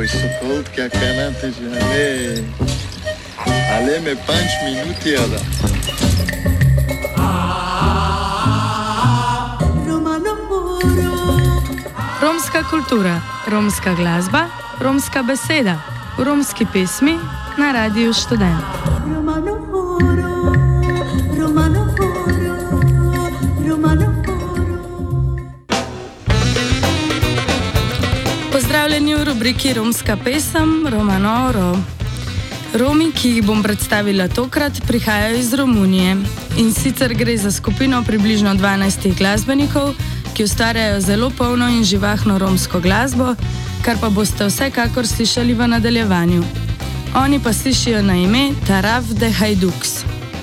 so cold क्या कहना तुझे हाले में 5 minut jada. Romska kultura, romska glasba, romska beseda, v romski pesmi na Radiu Študent. Pozdravljeni v rubriki Romska pesem Romanoro. Romi, ki jih bom predstavila tokrat, prihajajo iz Romunije. In sicer gre za skupino približno 12 glasbenikov, ki ustvarjajo zelo polno in živahno romsko glasbo, kar pa boste vsekakor slišali v nadaljevanju. Oni pa slišijo na ime Taraf de Hajduks.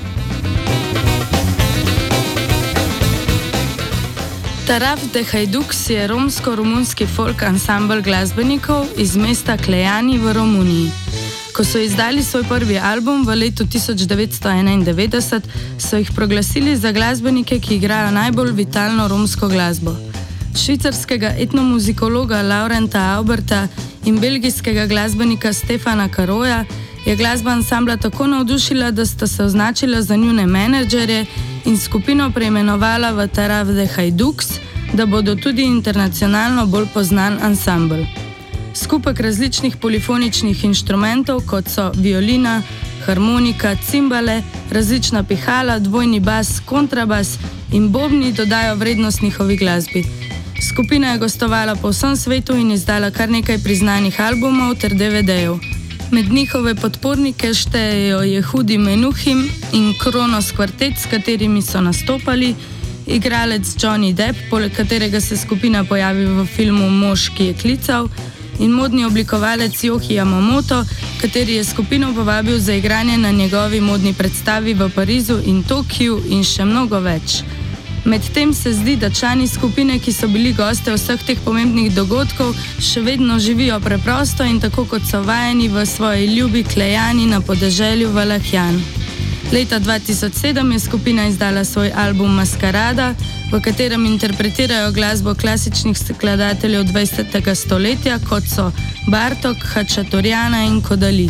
Taraf de Hajduks je romsko-romunski folk ansambl glasbenikov iz mesta Klejani v Romuniji. Ko so izdali svoj prvi album v letu 1991, so jih proglasili za glasbenike, ki igrajo najbolj vitalno romsko glasbo. Švicarskega etnomuzikologa Laurenta Auberta in belgijskega glasbenika Stefana Karoja je glasba ansambla tako navdušila, da sta se označila za njune menedžerje in skupino preimenovala v Taraf de Hajduks, da bodo tudi internacionalno bolj poznan ansambl. Skupek različnih polifoničnih inštrumentov, kot so violina, harmonika, cimbale, različna pihala, dvojni bas, kontrabas in bobni dodajo vrednost njihovi glasbi. Skupina je gostovala po vsem svetu in izdala kar nekaj priznanih albumov ter DVD-jev. Med njihove podpornike štejejo Jehudi Menuhim in Kronos kvartet, s katerimi so nastopali, igralec Johnny Depp, poleg katerega se skupina pojavi v filmu Mož, ki je klical, in modni oblikovalec Yohji Yamamoto, kateri je skupino povabil za igranje na njegovi modni predstavi v Parizu in Tokiju in še mnogo več. Medtem se zdi, da člani skupine, ki so bili goste vseh teh pomembnih dogodkov, še vedno živijo preprosto in tako kot so vajeni v svoji ljubi Klejani na podeželju Valahjan. Leta 2007 je skupina izdala svoj album Maskarada, v katerem interpretirajo glasbo klasičnih skladateljev 20. stoletja, kot so Bartok, Hačaturjana in Kodali.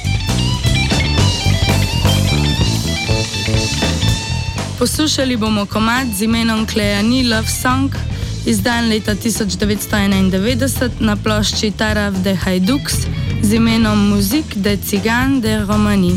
Poslušali bomo komad z imenom Klejani Love Song, izdan leta 1991 na plošči Taraf de Hajduks z imenom Musique de Cigan de Romani.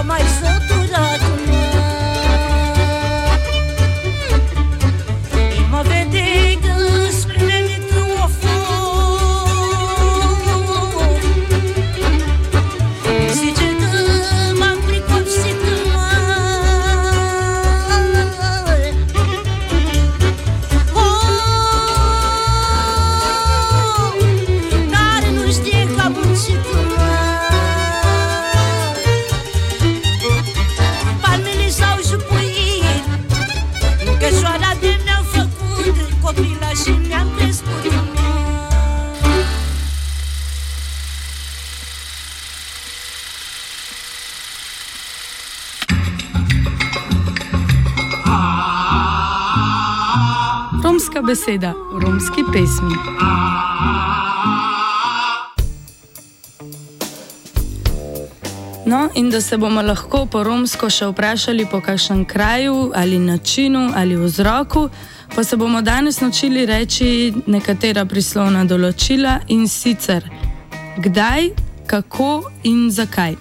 mai săturat, e mă vede că spune tu o flor, zice că m-am pricopsit, dar nu știe că am muncit, palmele s-au jupuit, cășoara de mi-am făcut, copila și mi-am crescut. Romska beseda v romski pesmi. No, in da se bomo lahko po romsko še vprašali po kakšnem kraju ali načinu ali vzroku, pa se bomo danes naučili reči nekatera prislovna določila, in sicer kdaj, kako in zakaj.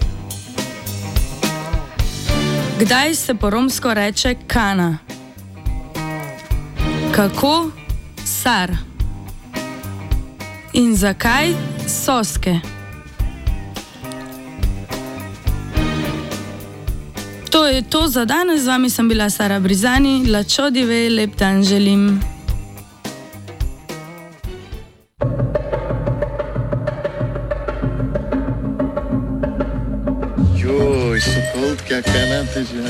Kdaj se po romsko reče kana? Kako? Sar. In zakaj? Soske. To je to za danes, z vami sem bila Sara Brizani, lačo dive, lep dan želim. Joj, sokolka, kanate že,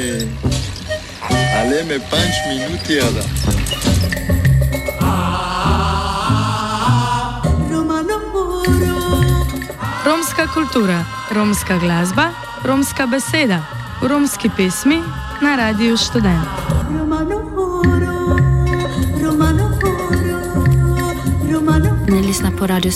ale me 5 minuti ada. Romska kultura, romska glasba, romska beseda v romski pesmi na Radiu Študent. Nell'isna po Radio